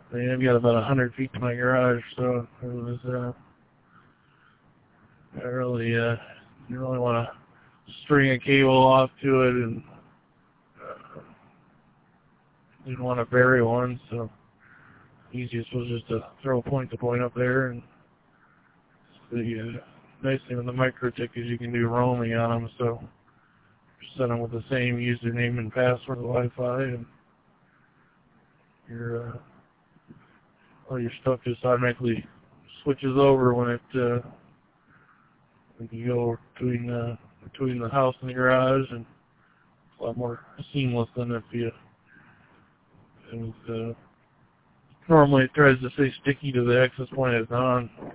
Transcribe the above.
I mean, I've got about 100 feet to my garage, so it was, I really, didn't really want to string a cable off to it, and didn't want to bury one, so easiest was just to throw a point-to-point up there. And the nice thing with the microtik is you can do roaming on them, so set them with the same username and password Wi-Fi, and all your stuff just automatically switches over when you go between the house and the garage, and it's a lot more seamless than if you. Normally it tries to stay sticky to the access point it's on.